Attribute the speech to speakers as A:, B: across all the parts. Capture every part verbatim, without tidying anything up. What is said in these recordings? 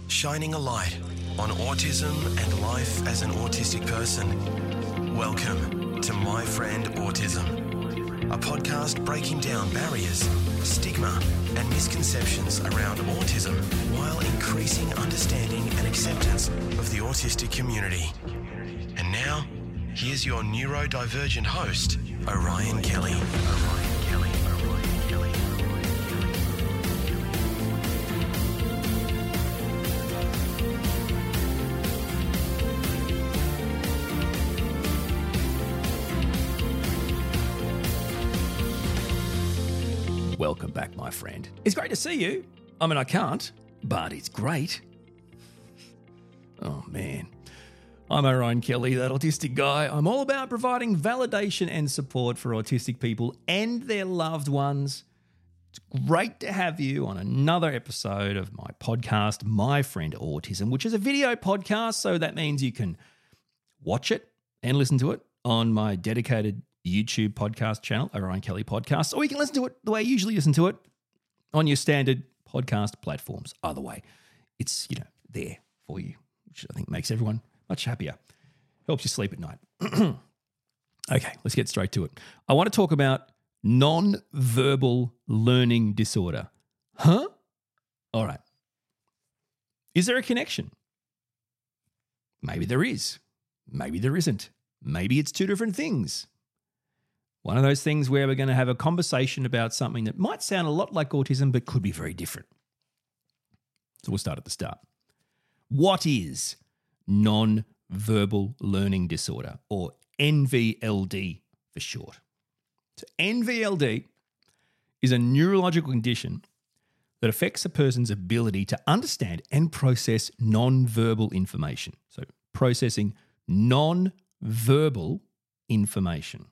A: shining a light on autism and life as an autistic person. Welcome to My Friend Autism, a podcast breaking down barriers, stigma, and misconceptions around autism while increasing understanding and acceptance of the autistic community. And now, here's your neurodivergent host, Orion Kelly. Orion Kelly. Orion Kelly.
B: Welcome back, my friend. It's great to see you. I mean, I can't, but it's great. Oh, man. I'm Orion Kelly, that autistic guy. I'm all about providing validation and support for autistic people and their loved ones. It's great to have you on another episode of my podcast, My Friend Autism, which is a video podcast, so that means you can watch it and listen to it on my dedicated YouTube podcast channel, Orion Kelly Podcast, or you can listen to it the way you usually listen to it on your standard podcast platforms. Either way, it's, you know, there for you, which I think makes everyone much happier. Helps you sleep at night. Okay, let's get straight to it. I want to talk about non-verbal learning disorder. Huh? All right. Is there a connection? Maybe there is. Maybe there isn't. Maybe it's two different things. One of those things where we're going to have a conversation about something that might sound a lot like autism but could be very different. So we'll start at the start. What is non-verbal learning disorder, or N V L D for short? So N V L D is a neurological condition that affects a person's ability to understand and process non-verbal information. So processing non-verbal information.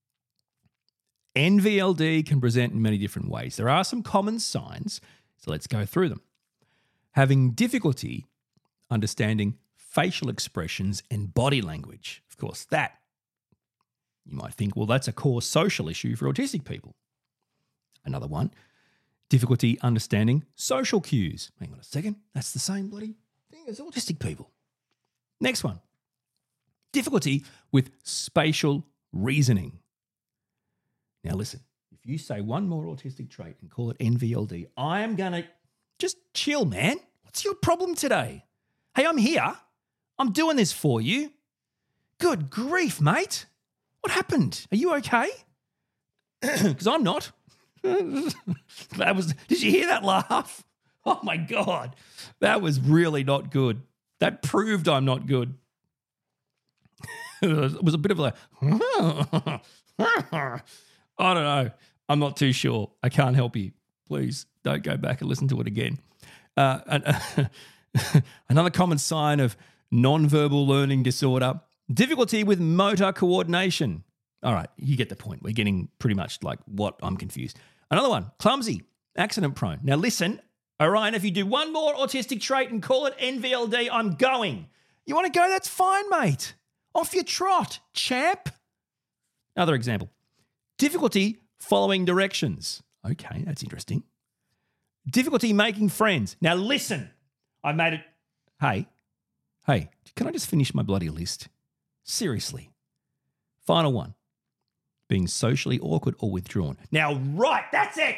B: N V L D can present in many different ways. There are some common signs, so let's go through them. Having difficulty understanding facial expressions and body language. Of course, that, you might think, well, that's a core social issue for autistic people. Another one, difficulty understanding social cues. Hang on a second, that's the same bloody thing as autistic people. Next one, difficulty with spatial reasoning. Now listen, if you say one more autistic trait and call it N V L D, I am going to just chill, man. What's your problem today? Hey, I'm here. I'm doing this for you. Good grief, mate. What happened? Are you okay? Because I'm not. That was. Did you hear that laugh? Oh, my God. That was really not good. That proved I'm not good. It was a bit of a... I don't know. I'm not too sure. I can't help you. Please don't go back and listen to it again. Uh, and, uh, another common sign of non-verbal learning disorder, difficulty with motor coordination. All right, you get the point. We're getting pretty much like what I'm confused. Another one, clumsy, accident prone. Now listen, Orion, if you do one more autistic trait and call it N V L D, I'm going. You want to go? That's fine, mate. Off your trot, champ. Another example. Difficulty following directions. Okay, that's interesting. Difficulty making friends. Now listen, I made it. Hey, hey, can I just finish my bloody list? Seriously. Final one. Being socially awkward or withdrawn. Now, right, that's it.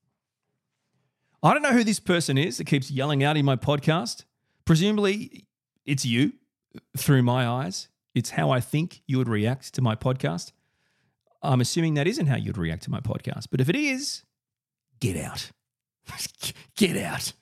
B: I don't know who this person is that keeps yelling out in my podcast. Presumably, it's you through my eyes. It's how I think you would react to my podcast. I'm assuming that isn't how you'd react to my podcast. But if it is, get out. Get out.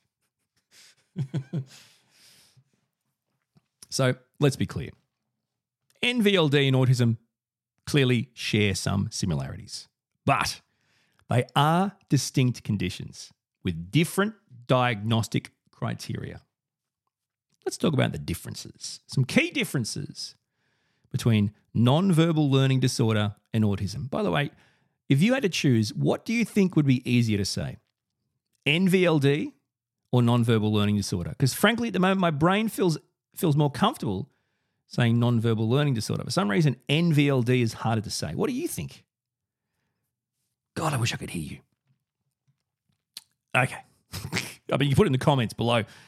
B: So let's be clear. N V L D and autism clearly share some similarities, but they are distinct conditions with different diagnostic criteria. Let's talk about the differences. Some key differences between non-verbal learning disorder and autism. By the way, if you had to choose, what do you think would be easier to say? N V L D or non-verbal learning disorder? Because frankly, at the moment, my brain feels feels more comfortable saying non-verbal learning disorder. For some reason, N V L D is harder to say. What do you think? God, I wish I could hear you. Okay. I mean, you put it in the comments below.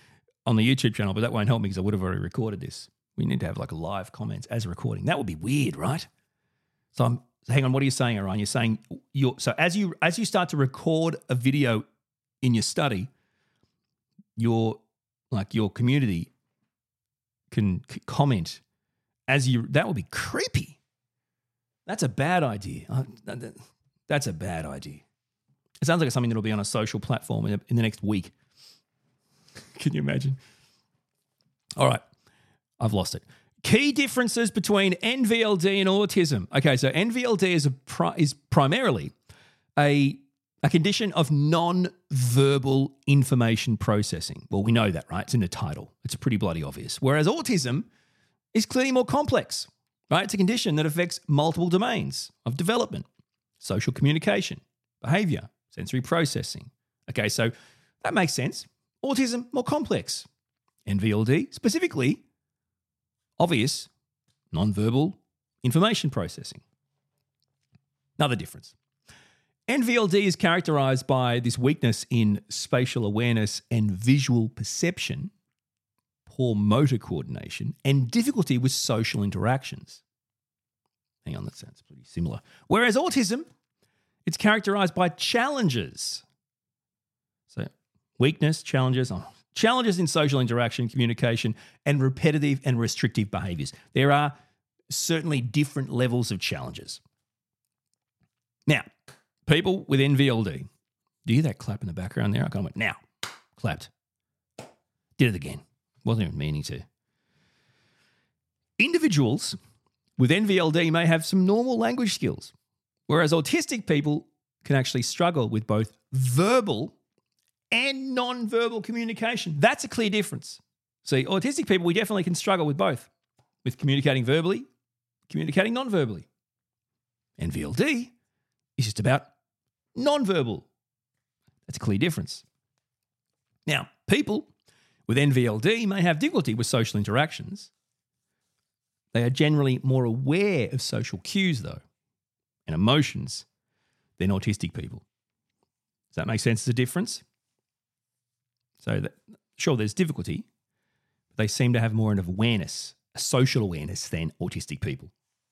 B: on the YouTube channel, but that won't help me because I would have already recorded this. We need to have like live comments as a recording. That would be weird, right? So I'm hang on. What are you saying, Orion? You're saying you're so as you as you start to record a video in your study, your like your community can c- comment as you. That would be creepy. That's a bad idea. Uh, that, that, that's a bad idea. It sounds like it's something that'll be on a social platform in, in the next week. Can you imagine? All right. I've lost it. Key differences between N V L D and autism. Okay, so N V L D is a pri- is primarily a a condition of non-verbal information processing. Well, we know that, right? It's in the title. It's pretty bloody obvious. Whereas autism is clearly more complex, right? It's a condition that affects multiple domains of development, social communication, behavior, sensory processing. Okay, so that makes sense. Autism, more complex. N V L D, specifically, obvious, non-verbal information processing. Another difference. N V L D is characterized by this weakness in spatial awareness and visual perception, poor motor coordination, and difficulty with social interactions. Hang on, that sounds pretty similar. Whereas autism, it's characterized by challenges. So weakness, challenges, oh, challenges in social interaction, communication, and repetitive and restrictive behaviors. There are certainly different levels of challenges. Now, people with N V L D, do you hear that clap in the background there? I kind of went, now, clapped. Did it again. Wasn't even meaning to. Individuals with N V L D may have some normal language skills, whereas autistic people can actually struggle with both verbal and non-verbal communication. That's a clear difference. See, autistic people, we definitely can struggle with both, with communicating verbally, communicating non-verbally. N V L D is just about non-verbal. That's a clear difference. Now, people with N V L D may have difficulty with social interactions. They are generally more aware of social cues, though, and emotions than autistic people. Does that make sense as a difference? So, that, sure, there's difficulty, but they seem to have more of awareness, a social awareness than autistic people.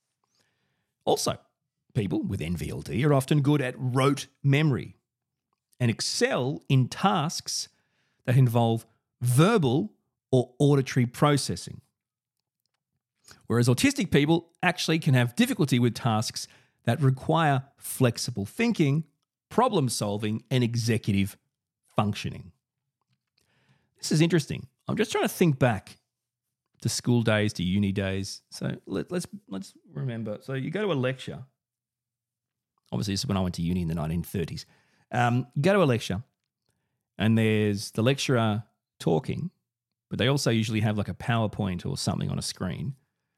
B: Also, people with N V L D are often good at rote memory and excel in tasks that involve verbal or auditory processing. Whereas autistic people actually can have difficulty with tasks that require flexible thinking, problem solving, and executive functioning. This is interesting. I'm just trying to think back to school days, to uni days. So let, let's let's remember. So you go to a lecture. Obviously, this is when I went to uni in the nineteen thirties. Um, you go to a lecture, and there's the lecturer talking, but they also usually have like a PowerPoint or something on a screen.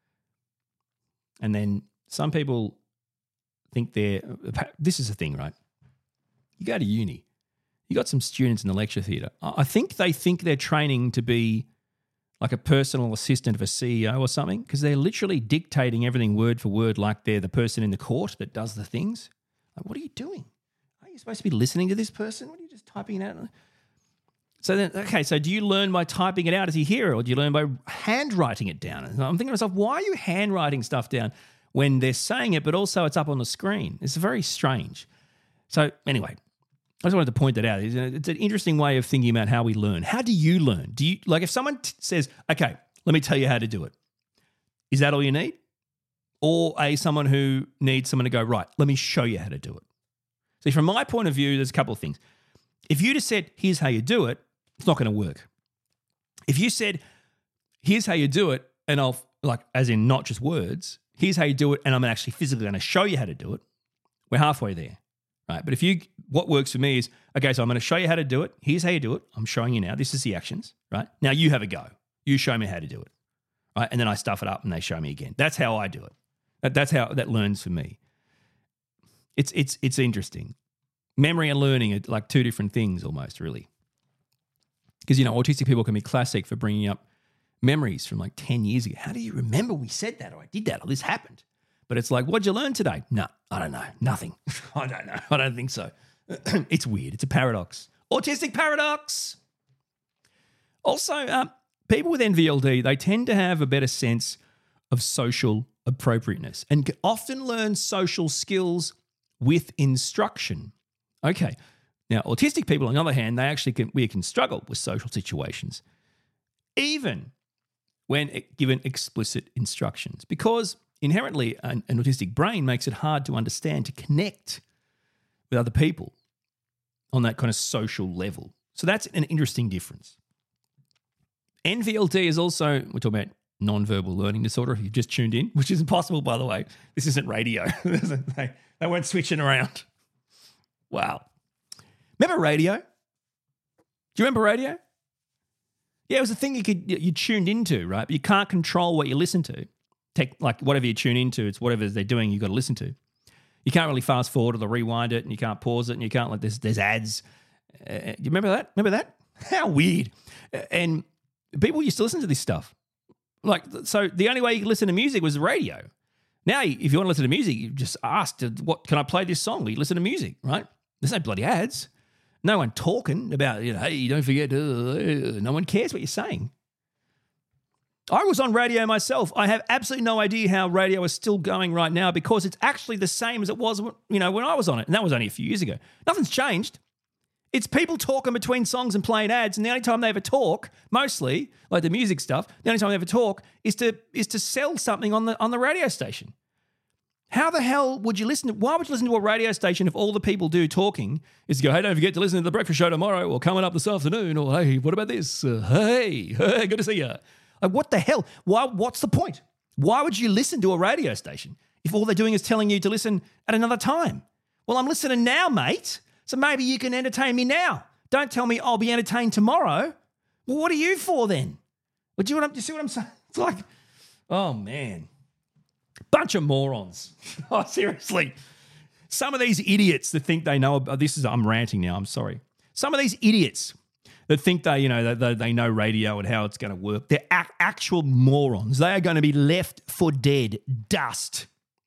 B: And then some people think they're, this is the thing, right? You go to uni, you got some students in the lecture theatre. I think they think they're training to be like a personal assistant of a C E O or something, because they're literally dictating everything word for word like they're the person in the court that does the things. Like, what are you doing? Are you supposed to be listening to this person? What are you just typing it out? So then, okay, so do you learn by typing it out as you hear it, or do you learn by handwriting it down? And I'm thinking to myself, why are you handwriting stuff down when they're saying it, but also it's up on the screen? It's very strange. So anyway, I just wanted to point that out. It's an interesting way of thinking about how we learn. How do you learn? Do you like if someone t- says, okay, let me tell you how to do it. Is that all you need? Or a someone who needs someone to go, right, let me show you how to do it. See, from my point of view, there's a couple of things. If you just said, here's how you do it, it's not going to work. If you said, here's how you do it, and I'll, like, as in not just words, here's how you do it, and I'm actually physically going to show you how to do it, we're halfway there, right? But if you, what works for me is, okay, so I'm going to show you how to do it. Here's how you do it. I'm showing you now. This is the actions, right? Now you have a go. You show me how to do it, right? And then I stuff it up and they show me again. That's how I do it. That, that's how that learns for me. It's it's it's interesting. Memory and learning are like two different things almost, really. Because, you know, autistic people can be classic for bringing up memories from like ten years ago. How do you remember we said that, or I did that, or this happened? But it's like, what'd you learn today? No, I don't know. Nothing. I don't know. I don't think so. It's weird. It's a paradox. Autistic paradox. Also, uh, people with N V L D, they tend to have a better sense of social appropriateness and can often learn social skills with instruction. Okay. Now, autistic people, on the other hand, they actually can, we can struggle with social situations, even when given explicit instructions, because inherently an, an autistic brain makes it hard to understand, to connect with other people on that kind of social level. So that's an interesting difference. N V L D is also, we're talking about non-verbal learning disorder, if you've just tuned in, which is impossible, by the way. This isn't radio. they, they weren't switching around. Wow. Remember radio? Do you remember radio? Yeah, it was a thing you could you tuned into, right? But you can't control what you listen to. Take, like whatever you tune into, it's whatever they're doing, you've got to listen to. You can't really fast forward or rewind it, and you can't pause it, and you can't, like, there's, there's ads. Uh, you remember that? Remember that? How weird. And people used to listen to this stuff. Like, so the only way you could listen to music was the radio. Now, if you want to listen to music, you just ask, what, can I play this song? We listen to music, right? There's no bloody ads. No one talking about, you know, hey, don't forget, uh, no one cares what you're saying. I was on radio myself. I have absolutely no idea how radio is still going right now because it's actually the same as it was, you know, when I was on it. And that was only a few years ago. Nothing's changed. It's people talking between songs and playing ads, and the only time they ever talk, mostly, like the music stuff, the only time they ever talk is to is to sell something on the on the radio station. How the hell would you listen to, why would you listen to a radio station if all the people do talking is to go, hey, don't forget to listen to The Breakfast Show tomorrow, or coming up this afternoon, or hey, what about this? Uh, hey, hey, good to see you. Like, what the hell? Why? What's the point? Why would you listen to a radio station if all they're doing is telling you to listen at another time? Well, I'm listening now, mate. So maybe you can entertain me now. Don't tell me I'll be entertained tomorrow. Well, what are you for then? Well, do you, what I'm, do you see what I'm saying? It's like, oh, man. Bunch of morons. Oh, seriously. Some of these idiots that think they know about this is, I'm ranting now, I'm sorry. Some of these idiots that think they, you know, they, they know radio and how it's going to work, they're a- actual morons. They are going to be left for dead. Dust.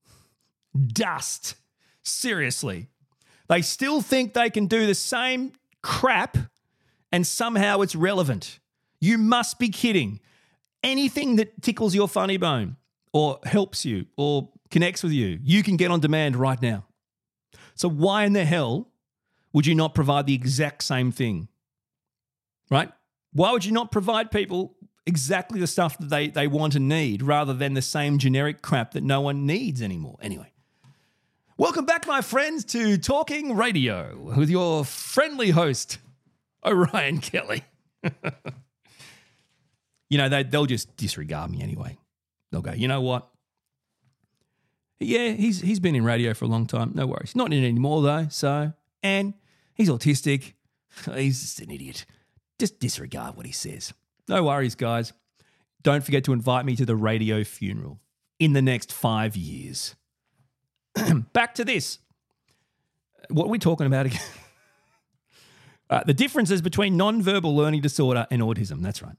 B: Dust. Seriously. They still think they can do the same crap and somehow it's relevant. You must be kidding. Anything that tickles your funny bone or helps you or connects with you, you can get on demand right now. So why in the hell would you not provide the exact same thing? Right? Why would you not provide people exactly the stuff that they, they want and need rather than the same generic crap that no one needs anymore? Anyway. Welcome back, my friends, to Talking Radio with your friendly host, Orion Kelly. You know, they, they'll just disregard me anyway. They'll go, you know what? Yeah, he's he's been in radio for a long time. No worries. Not in it anymore, though. So, and he's autistic. He's just an idiot. Just disregard what he says. No worries, guys. Don't forget to invite me to the radio funeral in the next five years. Back to this. What are we talking about again? uh, the differences between non-verbal learning disorder and autism. That's right.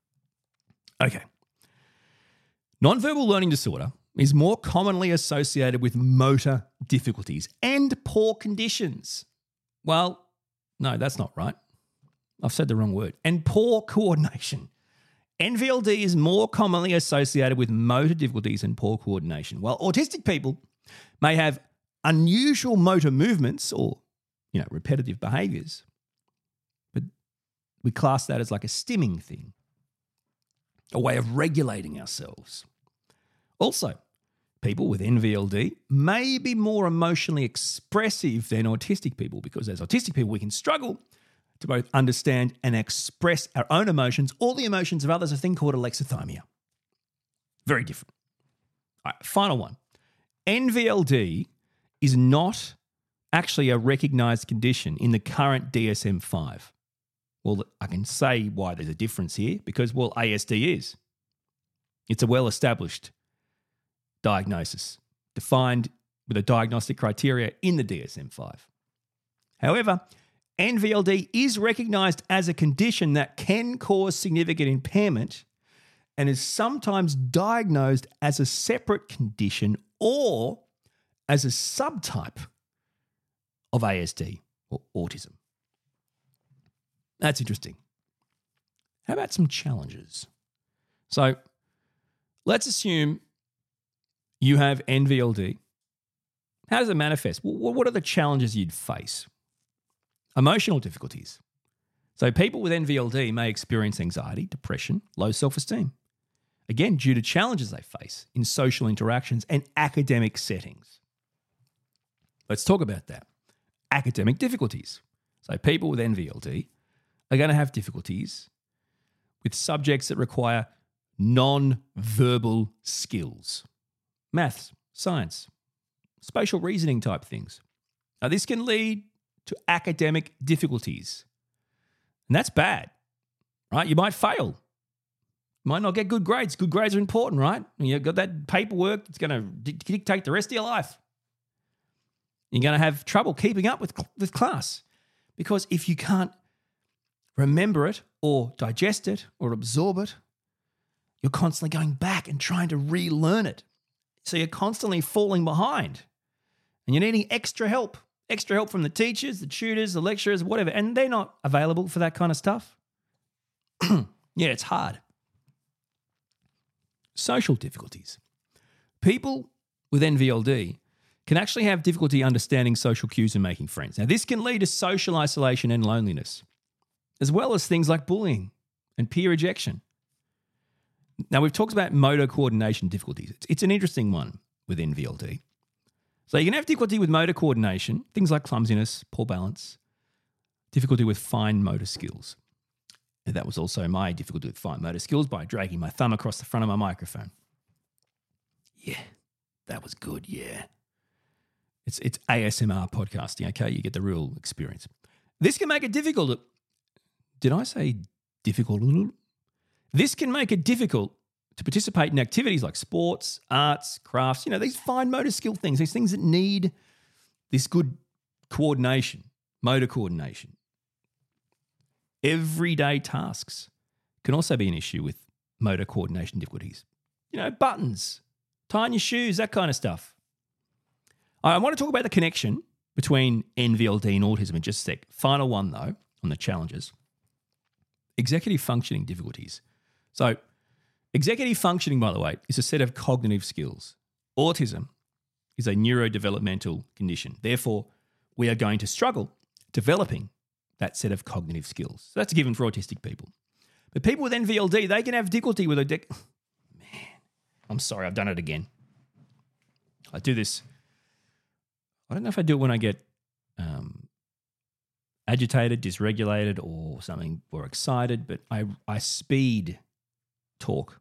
B: Okay. Non-verbal learning disorder is more commonly associated with motor difficulties and poor conditions. Well, no, that's not right. I've said the wrong word. And poor coordination. N V L D is more commonly associated with motor difficulties and poor coordination, while autistic people may have unusual motor movements or, you know, repetitive behaviours. But we class that as like a stimming thing, a way of regulating ourselves. Also, people with N V L D may be more emotionally expressive than autistic people because as autistic people, we can struggle to both understand and express our own emotions or the emotions of others, a thing called alexithymia. Very different. All right, final one. N V L D is not actually a recognised condition in the current D S M five. Well, I can say why there's a difference here because, well, A S D is. It's a well-established diagnosis defined with a diagnostic criteria in the D S M five. However, N V L D is recognised as a condition that can cause significant impairment and is sometimes diagnosed as a separate condition or as a subtype of A S D or autism. That's interesting. How about some challenges? So let's assume you have N V L D. How does it manifest? What are the challenges you'd face? Emotional difficulties. So people with N V L D may experience anxiety, depression, low self-esteem. Again, due to challenges they face in social interactions and academic settings. Let's talk about that. Academic difficulties. So people with N V L D are going to have difficulties with subjects that require non-verbal skills. Maths, science, spatial reasoning type things. Now, this can lead to academic difficulties. And that's bad, right? You might fail. You might not get good grades. Good grades are important, right? You've got that paperwork that's going to dictate the rest of your life. You're going to have trouble keeping up with, with class because if you can't remember it or digest it or absorb it, you're constantly going back and trying to relearn it. So you're constantly falling behind and you're needing extra help, extra help from the teachers, the tutors, the lecturers, whatever, and they're not available for that kind of stuff. Yeah, it's hard. Social difficulties. People with N V L D can actually have difficulty understanding social cues and making friends. Now, this can lead to social isolation and loneliness, as well as things like bullying and peer rejection. Now, we've talked about motor coordination difficulties. It's, it's an interesting one with N V L D. So you can have difficulty with motor coordination, things like clumsiness, poor balance, difficulty with fine motor skills. And that was also my difficulty with fine motor skills by dragging my thumb across the front of my microphone. Yeah, that was good, yeah. It's it's A S M R podcasting, okay? You get the real experience. This can make it difficult. Did I say difficult? This can make it difficult to participate in activities like sports, arts, crafts, you know, these fine motor skill things, these things that need this good coordination, motor coordination. Everyday tasks can also be an issue with motor coordination difficulties. You know, buttons, tying your shoes, that kind of stuff. I want to talk about the connection between N V L D and autism in just a sec. Final one, though, on the challenges. Executive functioning difficulties. So, executive functioning, by the way, is a set of cognitive skills. Autism is a neurodevelopmental condition. Therefore, we are going to struggle developing that set of cognitive skills. So that's a given for autistic people. But people with N V L D, they can have difficulty with a... De- Man, I'm sorry, I've done it again. I do this... I don't know if I do it when I get um, agitated, dysregulated, or something, or excited, but I, I speed talk.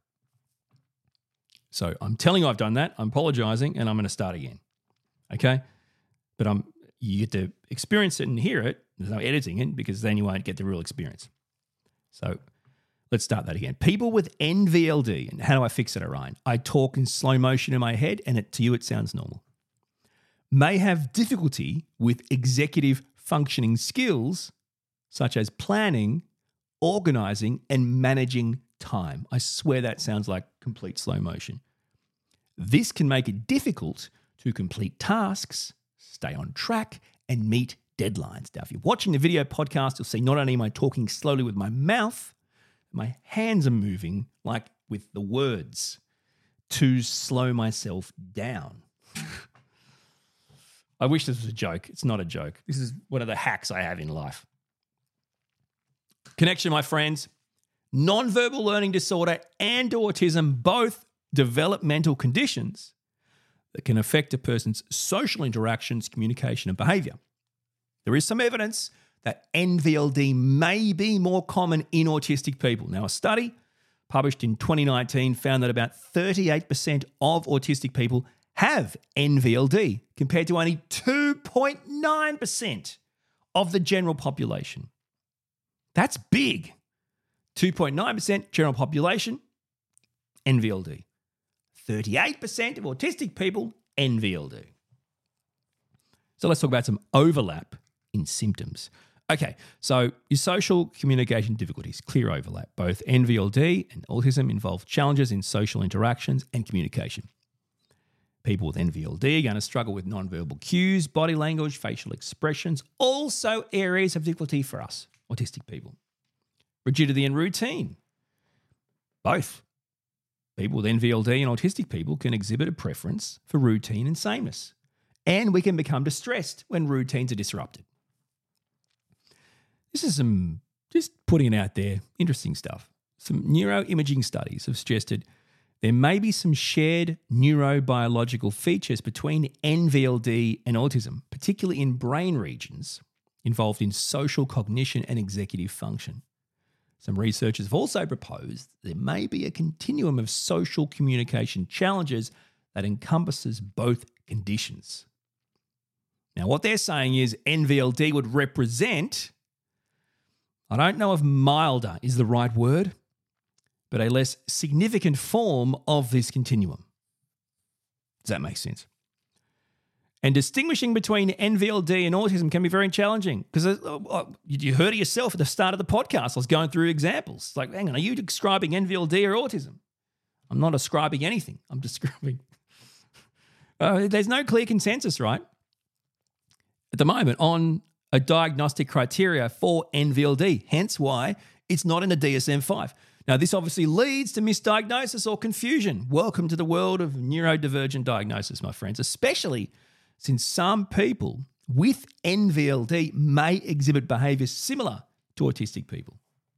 B: So I'm telling you I've done that. I'm apologizing, and I'm going to start again. Okay? But I'm you get to experience it and hear it. There's no editing it because then you won't get the real experience. So let's start that again. People with N V L D, and how do I fix it, Orion? I talk in slow motion in my head, and it, to you it sounds normal. May have difficulty with executive functioning skills such as planning, organizing, and managing time. I swear that sounds like complete slow motion. This can make it difficult to complete tasks, stay on track, and meet deadlines. Now, if you're watching the video podcast, you'll see not only am I talking slowly with my mouth, my hands are moving like with the words to slow myself down. I wish this was a joke. It's not a joke. This is one of the hacks I have in life. Connection, my friends. Non-verbal learning disorder and autism, both developmental conditions that can affect a person's social interactions, communication, and behavior. There is some evidence that N V L D may be more common in autistic people. Now, a study published in twenty nineteen found that about thirty-eight percent of autistic people have N V L D compared to only two point nine percent of the general population. That's big. two point nine percent general population, N V L D. thirty-eight percent of autistic people, N V L D. So let's talk about some overlap in symptoms. Okay, so your social communication difficulties, clear overlap. Both N V L D and autism involve challenges in social interactions and communication. People with N V L D are going to struggle with nonverbal cues, body language, facial expressions, also areas of difficulty for us, autistic people. rigidity and routine. Both. People with N V L D and autistic people can exhibit a preference for routine and sameness. And we can become distressed when routines are disrupted. This is some, just putting it out there, interesting stuff. Some neuroimaging studies have suggested there may be some shared neurobiological features between N V L D and autism, particularly in brain regions involved in social cognition and executive function. Some researchers have also proposed there may be a continuum of social communication challenges that encompasses both conditions. Now, what they're saying is N V L D would represent, I don't know if milder is the right word, but a less significant form of this continuum. Does that make sense? And distinguishing between N V L D and autism can be very challenging because uh, you heard it yourself at the start of the podcast. I was going through examples. It's like, hang on, are you describing N V L D or autism? I'm not ascribing anything. I'm describing. Uh, there's no clear consensus, right, at the moment on a diagnostic criteria for N V L D, hence why it's not in the D S M five. Now, this obviously leads to misdiagnosis or confusion. Welcome to the world of neurodivergent diagnosis, my friends, especially since some people with N V L D may exhibit behaviours similar to autistic people.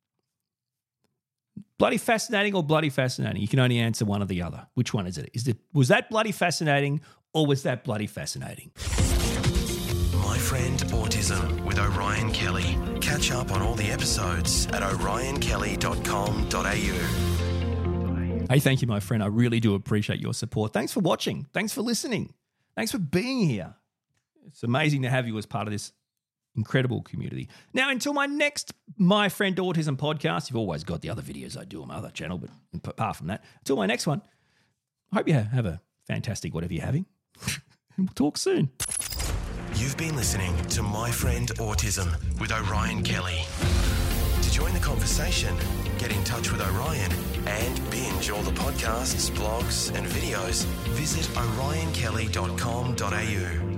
B: Bloody fascinating or bloody fascinating? You can only answer one or the other. Which one is it? Is it was that bloody fascinating or was that bloody fascinating?
A: My Friend Autism with Orion Kelly. Catch up on all the episodes at orion kelly dot com dot a u.
B: Hey, thank you, my friend. I really do appreciate your support. Thanks for watching. Thanks for listening. Thanks for being here. It's amazing to have you as part of this incredible community. Now, until my next My Friend Autism podcast, you've always got the other videos I do on my other channel, but apart from that, until my next one, I hope you have a fantastic whatever you're having. And we'll talk soon.
A: You've been listening to My Friend Autism with Orion Kelly. To join the conversation, get in touch with Orion and binge all the podcasts, blogs and videos, visit orion kelly dot com dot a u.